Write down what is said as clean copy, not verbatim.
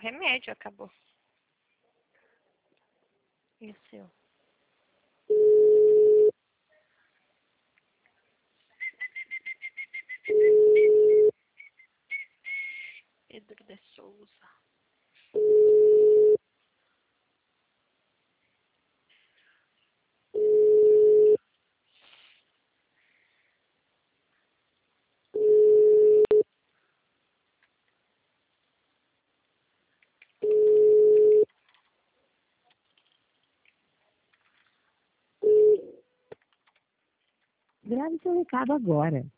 remédio acabou. E o seu? Pedro de Souza. Grave seu recado agora.